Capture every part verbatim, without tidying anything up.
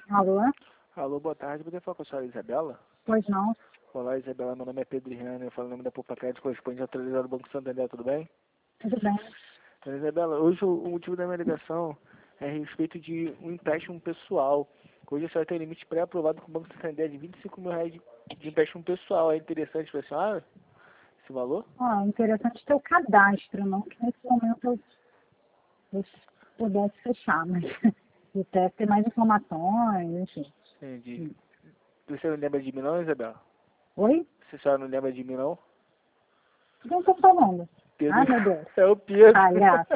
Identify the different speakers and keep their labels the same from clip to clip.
Speaker 1: Alô?
Speaker 2: Alô, boa tarde. Poderia falar com a senhora Isabela?
Speaker 1: Pois não.
Speaker 2: Olá, Isabela. Meu nome é Pedro Riano. Eu falo em nome da Poupa Crédito, correspondente atualizado do Banco Santander. Tudo bem?
Speaker 1: Tudo bem.
Speaker 2: Então, Isabela, hoje o, o motivo da minha ligação é a respeito de um empréstimo pessoal. Hoje a senhora tem limite pré-aprovado com o Banco Santander de vinte e cinco mil reais de, de empréstimo pessoal. É interessante para a senhora esse valor?
Speaker 1: Ah, interessante ter o cadastro, não que nesse momento eu, eu pudesse fechar, mas eu quero ter mais informações, enfim.
Speaker 2: Entendi. Você não lembra de mim não, Isabela?
Speaker 1: Oi?
Speaker 2: Se a senhora não lembra de mim não?
Speaker 1: O que eu estou falando?
Speaker 2: Pedro.
Speaker 1: Ai, meu Deus.
Speaker 2: É o Pedro.
Speaker 1: Palhaço.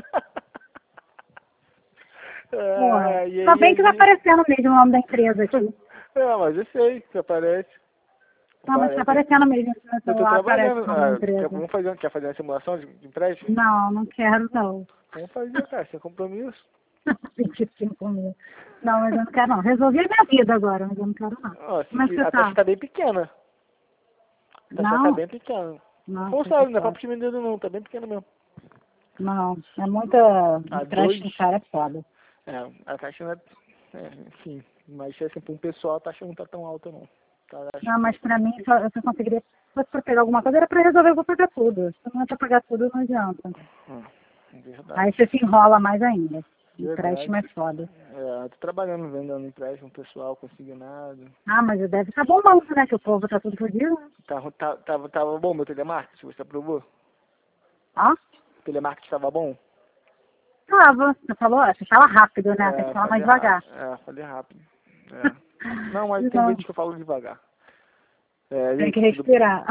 Speaker 1: Porra.
Speaker 2: Ah, e
Speaker 1: Só
Speaker 2: aí,
Speaker 1: bem que vai
Speaker 2: aí?
Speaker 1: aparecendo mesmo o nome da empresa aqui.
Speaker 2: É, mas eu sei que aparece.
Speaker 1: Não, mas tá
Speaker 2: Aparece.
Speaker 1: aparecendo mesmo no meu
Speaker 2: Eu tô
Speaker 1: celular, aparece o
Speaker 2: trabalhando.
Speaker 1: nome da
Speaker 2: Ah, quer,
Speaker 1: empresa.
Speaker 2: vamos fazer, quer fazer uma simulação de, de empréstimo?
Speaker 1: Não, não quero não.
Speaker 2: Vamos fazer, cara, sem compromisso.
Speaker 1: vinte e cinco mil. Não, mas eu não quero não. Resolvi a minha vida agora, mas eu não quero não.
Speaker 2: Ó, se
Speaker 1: Como é que
Speaker 2: que-
Speaker 1: você
Speaker 2: a taxa
Speaker 1: tá?
Speaker 2: tá bem pequena. A taxa tá
Speaker 1: Não?
Speaker 2: bem pequena.
Speaker 1: Não,
Speaker 2: Não
Speaker 1: tô
Speaker 2: sabe, não é
Speaker 1: preocupada.
Speaker 2: papo de menino não, tá bem pequena mesmo.
Speaker 1: Não, é muita
Speaker 2: A dois,
Speaker 1: empréstimo, cara, é foda.
Speaker 2: é, a taxa não é, é, enfim, mas assim, para um pessoal a taxa não tá tão alta não. Tá, acho
Speaker 1: Não,
Speaker 2: que,
Speaker 1: mas pra mim, só, eu só conseguiria, se fosse pra pegar alguma coisa, era pra resolver, eu vou pagar tudo. Se não é pra pagar tudo, não adianta.
Speaker 2: hum, verdade,
Speaker 1: Aí você se enrola mais ainda. Empréstimo
Speaker 2: verdade.
Speaker 1: é foda.
Speaker 2: É, tô trabalhando vendendo empréstimo pessoal, consignado.
Speaker 1: Ah, mas deve estar bombando, né? Que o povo tá tudo fodido. Né?
Speaker 2: Tava, tá, tava, tava bom meu telemarketing, você aprovou?
Speaker 1: Ó,
Speaker 2: O telemarketing tava bom?
Speaker 1: tava. Você falou, você fala rápido, né? Tem que
Speaker 2: É,
Speaker 1: falar mais
Speaker 2: falei rápido.
Speaker 1: devagar.
Speaker 2: É, falei rápido. É. Não, mas tem
Speaker 1: Não,
Speaker 2: vezes que eu falo devagar. É, e
Speaker 1: tem
Speaker 2: aí,
Speaker 1: que
Speaker 2: tudo...
Speaker 1: respirar.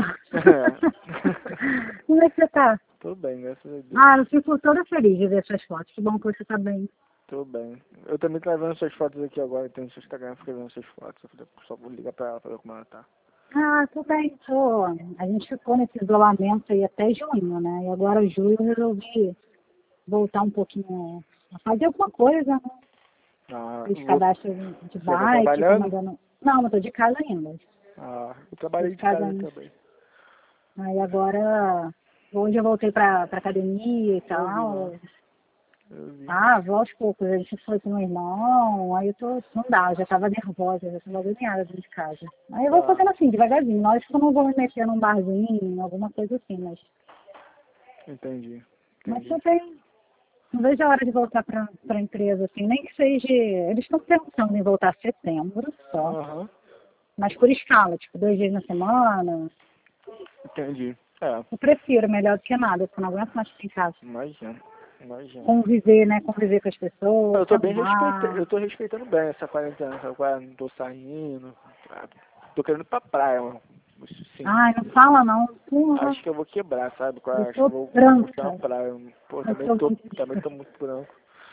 Speaker 2: É.
Speaker 1: Como é que você tá?
Speaker 2: Tô bem, graças a Deus.
Speaker 1: Ah, eu fico toda feliz de ver suas fotos. Que bom que você tá bem.
Speaker 2: Tô bem. Eu também tô vendo suas fotos aqui agora, tem no seu Instagram, fiquei vendo suas fotos. Eu falei, só vou ligar pra ela pra ver como ela tá.
Speaker 1: Ah, tô bem, tô. A gente ficou nesse isolamento aí até junho, né? E agora, julho, eu resolvi voltar um pouquinho a fazer alguma coisa, né?
Speaker 2: Ah,
Speaker 1: Fiz
Speaker 2: vou...
Speaker 1: cadastro de
Speaker 2: Você tá
Speaker 1: bike, tô
Speaker 2: trabalhando?
Speaker 1: mandando... Não, eu tô de casa ainda.
Speaker 2: Ah, eu
Speaker 1: Tô
Speaker 2: trabalhei
Speaker 1: de
Speaker 2: de
Speaker 1: casa
Speaker 2: casa
Speaker 1: ainda.
Speaker 2: também.
Speaker 1: Aí agora, hoje eu voltei pra, pra academia e
Speaker 2: Eu vi lá.
Speaker 1: tal.
Speaker 2: Eu vi.
Speaker 1: Ah, vou aos poucos. A gente foi com o meu irmão, aí eu tô... Não dá, eu já tava nervosa, já tava agoniada dentro de casa. Aí eu vou
Speaker 2: Tá,
Speaker 1: fazendo assim, devagarzinho. Nós que eu não vou me meter num barzinho, alguma coisa assim, mas...
Speaker 2: entendi.
Speaker 1: Mas
Speaker 2: Entendi.
Speaker 1: também não vejo a hora de voltar para a empresa, assim, nem que seja. Eles estão pensando em voltar a setembro só,
Speaker 2: Aham,
Speaker 1: mas por escala, tipo, dois dias na semana.
Speaker 2: entendi. É,
Speaker 1: Eu prefiro, melhor do que nada, porque eu não aguento mais ficar em casa.
Speaker 2: imagina, imagina.
Speaker 1: Conviver, né? Conviver com as pessoas,
Speaker 2: Eu
Speaker 1: se
Speaker 2: tô bem respeitando,
Speaker 1: arrumar.
Speaker 2: eu tô respeitando bem essa quarentena, sabe? qual é? Não tô saindo. ah, Tô querendo ir pra praia, mano. Sim.
Speaker 1: Ai, não fala não. Porra,
Speaker 2: Acho que eu vou quebrar, sabe? qual
Speaker 1: eu
Speaker 2: é? Acho que eu
Speaker 1: tô
Speaker 2: vou curtir uma
Speaker 1: branca.
Speaker 2: praia. Pô,
Speaker 1: Eu
Speaker 2: também
Speaker 1: tô
Speaker 2: tô,
Speaker 1: muito,
Speaker 2: também tô muito branco.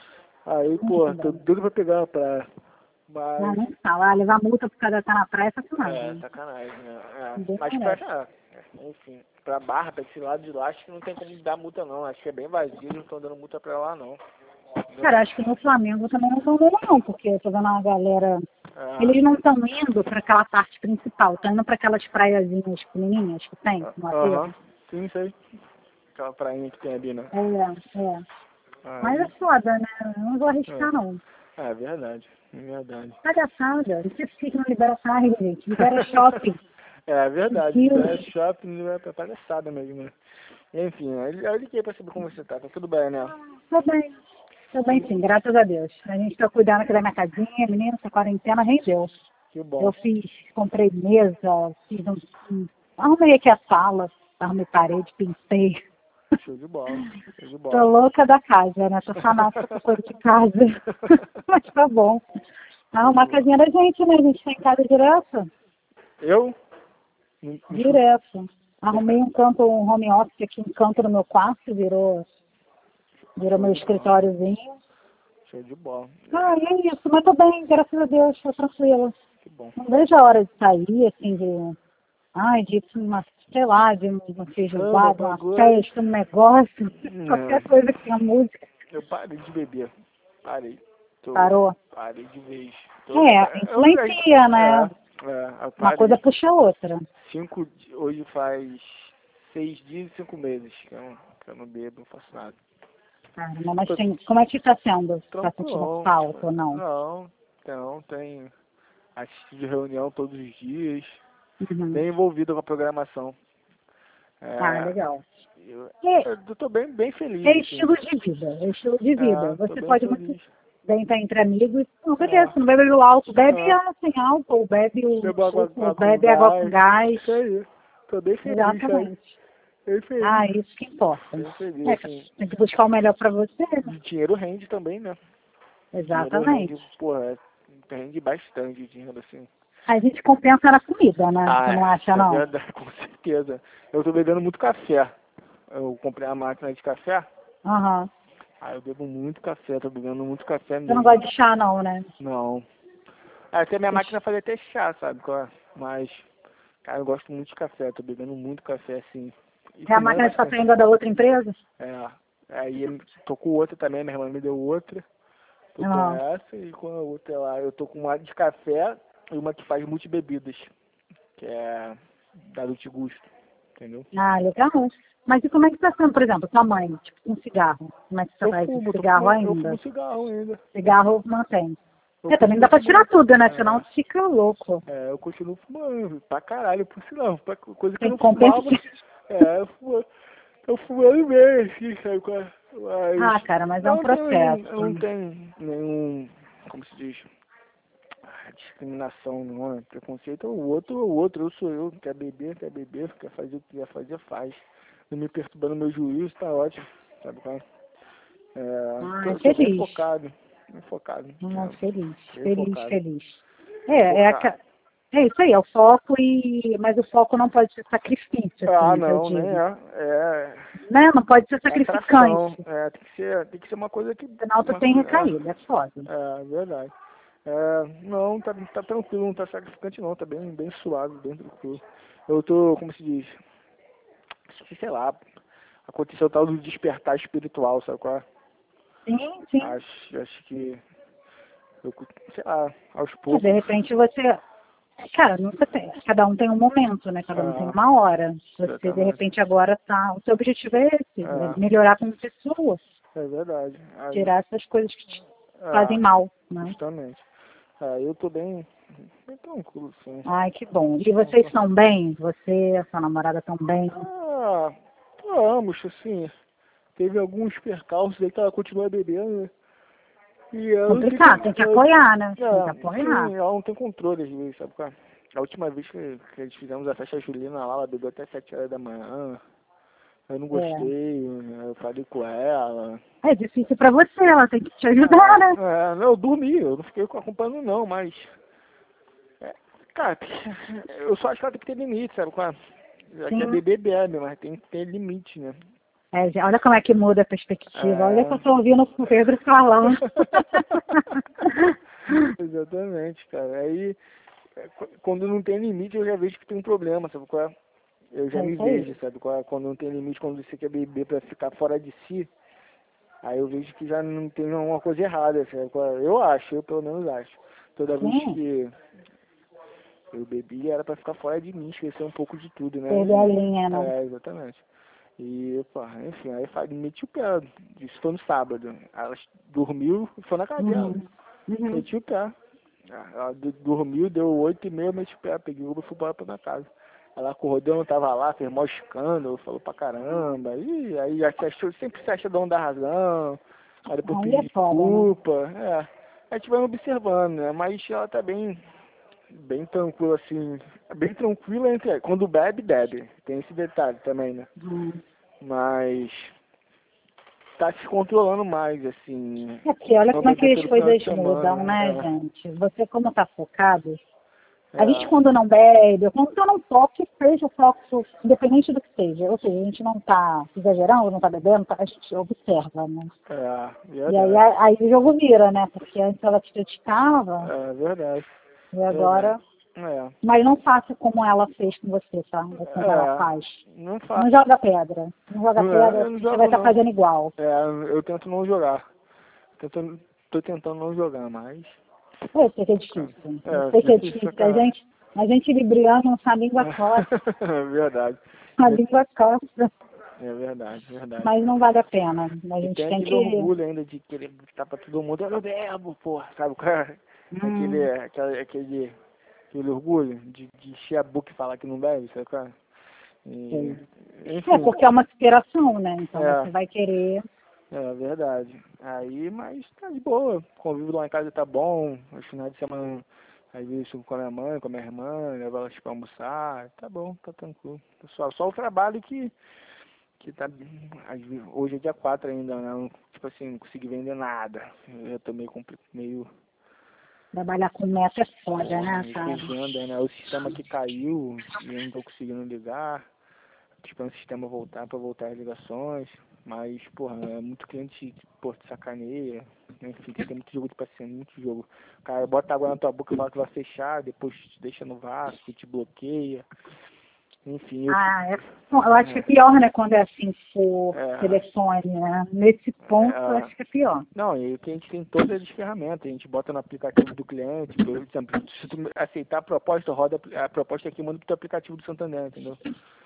Speaker 2: Aí, pô,
Speaker 1: muito
Speaker 2: tô
Speaker 1: branca.
Speaker 2: doido pra pegar uma praia.
Speaker 1: Ah,
Speaker 2: Mas,
Speaker 1: nem fala. Ah, levar multa por causa de estar na praia é
Speaker 2: é,
Speaker 1: sacanagem.
Speaker 2: sacanagem, né? É.
Speaker 1: Ninguém
Speaker 2: Mas pra,
Speaker 1: merece.
Speaker 2: ah, enfim, pra Barra, pra esse lado de lá, acho que não tem como dar multa não. Acho que é bem vazio, eles não estão dando multa pra lá não. Entendeu?
Speaker 1: Cara, acho que no Flamengo também não estão vendo não, porque eu tô vendo uma galera.
Speaker 2: Ah,
Speaker 1: Eles não estão indo para aquela parte principal, estão indo para aquelas praiazinhas pequenininhas que tem
Speaker 2: ah,
Speaker 1: no
Speaker 2: aham,
Speaker 1: aterro.
Speaker 2: sim, sei. Aquela prainha que tem ali, né?
Speaker 1: É, é. Mas é
Speaker 2: Aí,
Speaker 1: foda, né? Eu não vou arriscar,
Speaker 2: é,
Speaker 1: não.
Speaker 2: é verdade, é verdade.
Speaker 1: Palhaçada. Não sei por que que não libera praia, gente. Libera shopping.
Speaker 2: É verdade, libera
Speaker 1: Deus.
Speaker 2: shopping, libera palhaçada mesmo, né? Enfim, eu eu liguei pra saber como você tá, tá tudo bem, né?
Speaker 1: Tô bem. Tô bem sim, graças a Deus. A gente tá cuidando aqui da minha casinha, menina, essa quarentena rendeu.
Speaker 2: Que
Speaker 1: Eu
Speaker 2: bom.
Speaker 1: fiz, comprei mesa, fiz um, um- arrumei aqui a sala, arrumei parede, pintei.
Speaker 2: Show de bola, show de
Speaker 1: Tô
Speaker 2: bola.
Speaker 1: louca da casa, né? Tô fanática por coisa de casa. Mas tá bom.
Speaker 2: Show de
Speaker 1: Arrumar a
Speaker 2: bola.
Speaker 1: casinha da gente, né? A gente tá em casa direto.
Speaker 2: Eu? Não- não escuto.
Speaker 1: Direto. Arrumei um canto, um home office aqui, um canto no meu quarto, virou, virou
Speaker 2: Show
Speaker 1: meu
Speaker 2: de bola,
Speaker 1: escritóriozinho.
Speaker 2: show de bola.
Speaker 1: Ah, e é isso, mas tô bem, graças a Deus, tô tranquila.
Speaker 2: Que bom.
Speaker 1: Não vejo a hora de sair, assim, de, ai, de ir pra uma, sei lá, de uma
Speaker 2: Samba,
Speaker 1: feijoada, uma
Speaker 2: pagode.
Speaker 1: festa, um negócio,
Speaker 2: Não,
Speaker 1: qualquer coisa que tenha música.
Speaker 2: eu parei de beber. Parei. Tô,
Speaker 1: Parou.
Speaker 2: parei de vez. Tô,
Speaker 1: É,
Speaker 2: eu, eu,
Speaker 1: influencia, né?
Speaker 2: é, é, eu
Speaker 1: Uma coisa
Speaker 2: parei.
Speaker 1: puxa a outra.
Speaker 2: Cinco, di- hoje faz seis dias e cinco meses que eu, não- que eu não bebo, não faço nada.
Speaker 1: Caramba, mas
Speaker 2: Tô
Speaker 1: tem, como é que tá sendo? Tá sentindo
Speaker 2: tranquilão.
Speaker 1: falta ou não?
Speaker 2: Não, não, tem. Assistindo de reunião todos os dias.
Speaker 1: Uhum.
Speaker 2: Bem envolvido com a programação. É,
Speaker 1: Ah, legal.
Speaker 2: eu,
Speaker 1: É,
Speaker 2: eu tô bem, bem feliz,
Speaker 1: é
Speaker 2: assim.
Speaker 1: estilo de vida, é estilo de vida.
Speaker 2: É, tô
Speaker 1: Você
Speaker 2: bem
Speaker 1: pode muito
Speaker 2: feliz.
Speaker 1: bem estar entre amigos. Não, beleza,
Speaker 2: É,
Speaker 1: não bebe o álcool, bebe
Speaker 2: é.
Speaker 1: a sem álcool, bebe o
Speaker 2: Bebo água,
Speaker 1: suco,
Speaker 2: água com
Speaker 1: bebe água com
Speaker 2: gás.
Speaker 1: gás.
Speaker 2: Isso aí. Tô bem feliz, sabe?
Speaker 1: Exatamente.
Speaker 2: Bem feliz.
Speaker 1: Ah, isso que importa.
Speaker 2: Bem feliz,
Speaker 1: É,
Speaker 2: assim.
Speaker 1: tem que buscar o melhor para você, né?
Speaker 2: E dinheiro rende também, né? Dinheiro
Speaker 1: Exatamente.
Speaker 2: rende, porra, rende bastante dinheiro, assim.
Speaker 1: A gente compensa na comida, né?
Speaker 2: Ah,
Speaker 1: Você não acha,
Speaker 2: é, é
Speaker 1: não?
Speaker 2: verdade, com certeza. Eu tô bebendo muito café. Eu comprei a máquina de café.
Speaker 1: Aham.
Speaker 2: Ah, eu bebo muito café, tô bebendo muito café
Speaker 1: Você não
Speaker 2: mesmo.
Speaker 1: gosta de chá, não, né?
Speaker 2: Não. Ah, até minha máquina fazia até chá, sabe? qual é? Mas, cara, eu gosto muito de café, tô bebendo muito café, assim. E
Speaker 1: É a
Speaker 2: fumando
Speaker 1: máquina de café
Speaker 2: bastante.
Speaker 1: ainda da outra empresa?
Speaker 2: É. Aí eu tô com outra também, minha irmã me deu outra. Tô com
Speaker 1: Aham.
Speaker 2: essa e com a outra lá. Eu tô com uma de café e uma que faz multibebidas, que é da Lute Gusto, entendeu?
Speaker 1: Ah, legal. Mas e como é que tá sendo, por exemplo, sua mãe, tipo, com cigarro? Como é que você
Speaker 2: Eu
Speaker 1: faz
Speaker 2: fumo,
Speaker 1: esse
Speaker 2: tô
Speaker 1: cigarro
Speaker 2: fumando, eu fumo
Speaker 1: ainda?
Speaker 2: cigarro ainda.
Speaker 1: Cigarro mantém.
Speaker 2: Eu
Speaker 1: É, também
Speaker 2: continuo
Speaker 1: dá pra tirar
Speaker 2: fumando.
Speaker 1: tudo, né? Senão
Speaker 2: É,
Speaker 1: fica louco.
Speaker 2: é, eu continuo fumando, pra caralho, por sinal, pra coisa que eu
Speaker 1: Tem
Speaker 2: não
Speaker 1: que compensar.
Speaker 2: fumava. É, eu fumo, eu fumando bem, assim, sabe? qual é?
Speaker 1: Ah,
Speaker 2: Mas
Speaker 1: cara, mas é um
Speaker 2: não tenho nenhum,
Speaker 1: processo.
Speaker 2: eu não tenho nenhum, como se diz, ah, discriminação, não é preconceito. O outro, o outro, eu sou eu, quer beber, quer beber, quer fazer o que quer fazer, faz. Não me perturbando meu juízo, tá ótimo, sabe qual é? É, tô,
Speaker 1: Ai,
Speaker 2: eu tô bem
Speaker 1: feliz.
Speaker 2: focado, bem focado,
Speaker 1: Ah,
Speaker 2: é,
Speaker 1: feliz,
Speaker 2: bem
Speaker 1: feliz,
Speaker 2: focado,
Speaker 1: feliz.
Speaker 2: bem
Speaker 1: É, é,
Speaker 2: focado.
Speaker 1: aca- é isso aí, é o foco e... Mas o foco não pode ser sacrifício,
Speaker 2: Ah,
Speaker 1: assim, que eu
Speaker 2: não, nem
Speaker 1: digo.
Speaker 2: é, é,
Speaker 1: Né? Não pode ser
Speaker 2: é atração,
Speaker 1: sacrificante.
Speaker 2: é, tem que ser, tem que ser uma coisa que,
Speaker 1: Senão tu
Speaker 2: uma,
Speaker 1: tem recaída, é
Speaker 2: é,
Speaker 1: foda.
Speaker 2: é verdade. É, não, tá, tá tranquilo, não tá sacrificante não, tá bem, bem suave, bem tranquilo. Eu tô, como se diz, sei lá, aconteceu o tal do despertar espiritual, sabe qual é?
Speaker 1: Sim, sim.
Speaker 2: Acho, acho que, eu, sei lá, aos
Speaker 1: É, de
Speaker 2: poucos,
Speaker 1: repente você... Cara, nunca tem. Cada um tem um momento, né? Cada um tem
Speaker 2: ah,
Speaker 1: uma hora. Você, de
Speaker 2: exatamente,
Speaker 1: repente, agora tá... O seu objetivo é esse, é
Speaker 2: é,
Speaker 1: melhorar como pessoa.
Speaker 2: é verdade, aí,
Speaker 1: Tirar essas coisas que te fazem
Speaker 2: é,
Speaker 1: mal, né?
Speaker 2: justamente, aí eu tô bem, bem tranquilo, sim.
Speaker 1: Ai, que bom. E vocês estão bem? Você, a sua namorada estão bem?
Speaker 2: Ah, ambos, assim, teve alguns percalços aí que ela continua bebendo, né? E ela não tem,
Speaker 1: Complicado,
Speaker 2: con-
Speaker 1: tem que
Speaker 2: ela,
Speaker 1: apoiar, né? Tem que
Speaker 2: é,
Speaker 1: apoiar.
Speaker 2: sim, ela não tem controle às vezes, sabe qual é? A última vez que, que a gente fizemos a festa julina lá, ela bebeu até sete horas da manhã, eu não
Speaker 1: É.
Speaker 2: gostei, eu falei com ela.
Speaker 1: É difícil pra você, ela tem que te ajudar, né?
Speaker 2: É, é, não, eu dormi, eu não fiquei acompanhando não, mas, é, cara, eu só acho que ela tem que ter limite, sabe qual é? Já quer
Speaker 1: Sim.
Speaker 2: beber, bebe, mas tem que ter limite, né?
Speaker 1: É, gente, olha como é que muda a perspectiva. Olha que eu
Speaker 2: É.
Speaker 1: tô ouvindo o Pedro falando.
Speaker 2: Exatamente, cara. Aí, é, qu- quando não tem limite, eu já vejo que tem um problema, sabe qual é? Eu já
Speaker 1: É
Speaker 2: me
Speaker 1: isso aí.
Speaker 2: vejo, sabe qual é? Quando não tem limite, quando você quer beber pra ficar fora de si, aí eu vejo que já não tem alguma coisa errada, sabe qual é? Eu acho, eu pelo menos acho. Toda vez
Speaker 1: Sim.
Speaker 2: que eu bebi era pra ficar fora de mim, esquecer um pouco de tudo, né?
Speaker 1: Perder a
Speaker 2: E,
Speaker 1: linha, né?
Speaker 2: é, exatamente. E, pá, enfim, aí fa- meti o pé, isso foi no sábado. Ela dormiu e foi na casa dela.
Speaker 1: Uhum. Uhum.
Speaker 2: Meti o pé. Ah, ela do- dormiu, deu oito e meia, meti o pé, peguei o Uber e fui embora pra minha casa. Ela acordou, eu não tava lá, fez maior escândalo, falou pra caramba. E aí já se achou, sempre se acha dono da razão. Aí depois
Speaker 1: Aí
Speaker 2: pediu
Speaker 1: é foda, né?
Speaker 2: desculpa. É. A gente vai observando, né? Mas ela tá bem, bem tranquila, assim. Bem tranquila entre. Quando bebe, bebe. Tem esse detalhe também, né?
Speaker 1: Hum.
Speaker 2: Mas tá se controlando mais, assim.
Speaker 1: É porque olha
Speaker 2: Não
Speaker 1: como é que
Speaker 2: beber
Speaker 1: as
Speaker 2: todo final de
Speaker 1: coisas mudam,
Speaker 2: semana.
Speaker 1: né, gente? Você como tá focado,
Speaker 2: É,
Speaker 1: a gente
Speaker 2: é,
Speaker 1: quando não bebe, quando tá num foco, que seja foco, independente do que seja, ou seja, a gente não tá exagerando, não tá bebendo, tá- a gente observa, né?
Speaker 2: é,
Speaker 1: E aí,
Speaker 2: verdade.
Speaker 1: a- aí o jogo vira, né? Porque antes ela te criticava,
Speaker 2: É verdade,
Speaker 1: e
Speaker 2: verdade.
Speaker 1: agora...
Speaker 2: É,
Speaker 1: Mas não faça como ela fez com você, tá? Ou como ela
Speaker 2: é,
Speaker 1: faz.
Speaker 2: não
Speaker 1: Não
Speaker 2: faço.
Speaker 1: joga pedra. Não joga
Speaker 2: Não é,
Speaker 1: pedra,
Speaker 2: eu não
Speaker 1: porque você vai
Speaker 2: jogo
Speaker 1: estar
Speaker 2: não.
Speaker 1: fazendo igual.
Speaker 2: É, eu tento não jogar. Tento, tô tentando não jogar, mas.
Speaker 1: Eu sei que é
Speaker 2: Cara,
Speaker 1: difícil. Eu
Speaker 2: é,
Speaker 1: sei que é
Speaker 2: difícil pra
Speaker 1: difícil. A
Speaker 2: caralho.
Speaker 1: gente, a gente libriano, a língua costa.
Speaker 2: É verdade.
Speaker 1: A língua costa.
Speaker 2: É verdade, verdade.
Speaker 1: Mas não vale a pena. A
Speaker 2: E
Speaker 1: gente
Speaker 2: tem
Speaker 1: tem
Speaker 2: aquele
Speaker 1: que...
Speaker 2: orgulho ainda de querer gritar pra todo mundo, eu não bebo, porra, sabe? qual é? Aquele,
Speaker 1: Hum,
Speaker 2: aquele, aquele aquele orgulho de, de encher a boca e falar que não bebe, sabe, cara? E, enfim,
Speaker 1: É, porque é uma aspiração, né? Então
Speaker 2: É.
Speaker 1: você vai querer.
Speaker 2: é verdade. Aí, mas tá de boa. O convívio lá em casa tá bom. Os finais de semana, às vezes eu fico com a minha mãe, com a minha irmã, levo elas pra almoçar. Tá bom, tá tranquilo. Só, só o trabalho que, que tá. às vezes- Hoje é dia quatro ainda, né? Eu, tipo assim, não consegui vender nada. Eu já tô meio, compli- meio
Speaker 1: Trabalhar com meta é foda, né,
Speaker 2: meio
Speaker 1: cara?
Speaker 2: com venda, né? O sistema que caiu e eu não tô conseguindo ligar. Tô esperando o sistema voltar pra voltar as ligações. Mas, porra, é muito cliente, pô, te sacaneia. Enfim, tem muito jogo de paciente, muito jogo. O cara bota água na tua boca e fala que vai fechar, depois te deixa no vácuo, te bloqueia. Enfim, eu...
Speaker 1: Ah, é, bom, eu acho que é pior, né, quando é assim por
Speaker 2: É,
Speaker 1: telefone, né? Nesse ponto, eu
Speaker 2: é,
Speaker 1: acho que é pior.
Speaker 2: não, e o cliente tem todas as ferramentas, a gente bota no aplicativo do cliente, por exemplo, se tu aceitar a proposta, roda a proposta aqui, manda pro teu aplicativo do Santander, entendeu?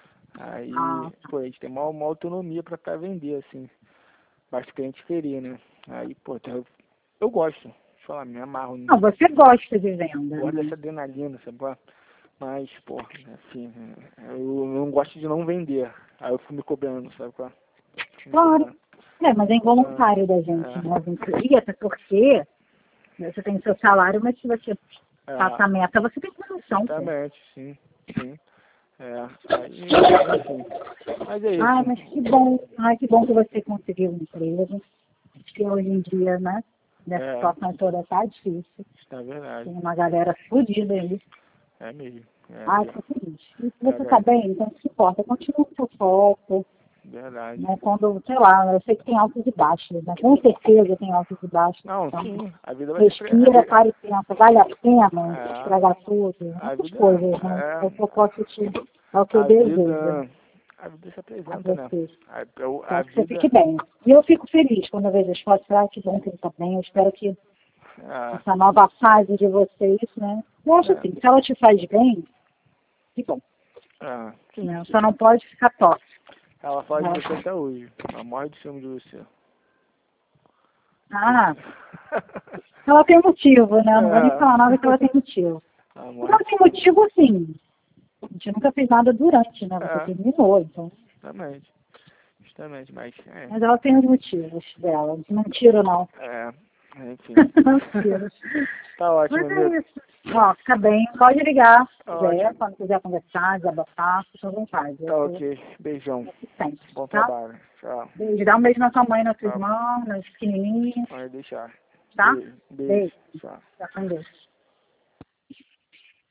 Speaker 2: Aí,
Speaker 1: Ah,
Speaker 2: pô, a gente tem uma, uma autonomia pra, pra vender, assim, basta o cliente querer, né? Aí, pô, então eu, eu gosto, deixa eu falar, me amarro,
Speaker 1: não, você gosta de venda,
Speaker 2: gosto
Speaker 1: né?
Speaker 2: dessa adrenalina, sabe? qual é? Mas, pô, assim, eu não gosto de não vender, aí eu fico me cobrando, sabe? qual é? Fico me
Speaker 1: Claro.
Speaker 2: cobrando.
Speaker 1: É, mas é involuntário da
Speaker 2: É,
Speaker 1: gente, né? A gente queria, até porque você tem seu salário, mas se você
Speaker 2: é,
Speaker 1: passa a meta, você tem comissão, pô.
Speaker 2: justamente, sim, sim. É, aí, enfim. Mas é
Speaker 1: Ai,
Speaker 2: isso.
Speaker 1: mas que bom. Ai, que bom que você conseguiu um emprego. Porque hoje em dia, né? Nessa
Speaker 2: É,
Speaker 1: situação toda tá difícil.
Speaker 2: é verdade.
Speaker 1: Tem uma galera fodida aí.
Speaker 2: É mesmo. É
Speaker 1: Ai,
Speaker 2: mesmo.
Speaker 1: tô feliz. E se
Speaker 2: É,
Speaker 1: você tá
Speaker 2: velho.
Speaker 1: bem, então não se importa. Continua com seu foco,
Speaker 2: Verdade.
Speaker 1: né? Quando, sei lá, eu sei que tem altos e baixos, né? Com certeza tem altos e baixos.
Speaker 2: Não,
Speaker 1: Então,
Speaker 2: sim, a vida vai ser. pre- A
Speaker 1: respira,
Speaker 2: vida,
Speaker 1: para e pensa, vale a pena
Speaker 2: é,
Speaker 1: estragar tudo?
Speaker 2: a
Speaker 1: Essas
Speaker 2: vida,
Speaker 1: coisas, né? É o que eu
Speaker 2: é,
Speaker 1: posso te, é o que eu
Speaker 2: a
Speaker 1: desejo
Speaker 2: vida, a vida se
Speaker 1: a
Speaker 2: apresenta, né?
Speaker 1: você.
Speaker 2: A, eu- a
Speaker 1: Espero que você
Speaker 2: vida,
Speaker 1: fique bem. E eu fico feliz quando eu vejo as fotos. Ah, que bom que ele está bem. Eu espero que
Speaker 2: é,
Speaker 1: essa nova fase de vocês, né? Eu acho
Speaker 2: é,
Speaker 1: assim, se ela te faz bem, que bom.
Speaker 2: é, sim,
Speaker 1: Né?
Speaker 2: sim.
Speaker 1: Só não pode ficar tóxico.
Speaker 2: Ela fala de
Speaker 1: Ela-
Speaker 2: você até hoje. Ela morre de ciúme de você.
Speaker 1: Ah, ela tem motivo, né? Eu não vou nem
Speaker 2: É.
Speaker 1: falar nada que ela tem motivo.
Speaker 2: Ela
Speaker 1: Mas
Speaker 2: morre
Speaker 1: ela
Speaker 2: de...
Speaker 1: tem motivo, assim. A gente nunca fez nada durante, né? Você
Speaker 2: É,
Speaker 1: terminou, então.
Speaker 2: justamente. Justamente, mas é,
Speaker 1: Mas ela tem os motivos dela. Não tiro, não.
Speaker 2: é, enfim.
Speaker 1: Não tiro.
Speaker 2: Tá ótimo,
Speaker 1: Mas é
Speaker 2: amigo.
Speaker 1: isso. Ó, fica bem. Pode ligar se
Speaker 2: Tá
Speaker 1: quiser.
Speaker 2: ótimo.
Speaker 1: Quando quiser conversar, desabafar, fica à vontade. Eu
Speaker 2: Tá
Speaker 1: tô
Speaker 2: ok. Beijão.
Speaker 1: aqui sempre,
Speaker 2: Bom
Speaker 1: tá?
Speaker 2: trabalho. Tchau.
Speaker 1: Beijo. Dá um beijo na sua mãe, na sua
Speaker 2: Tá.
Speaker 1: irmã, nas pequenininhas,
Speaker 2: Pode deixar.
Speaker 1: tá?
Speaker 2: Beijo. Beijo.
Speaker 1: Beijo.
Speaker 2: Tchau.
Speaker 1: Fica com Deus.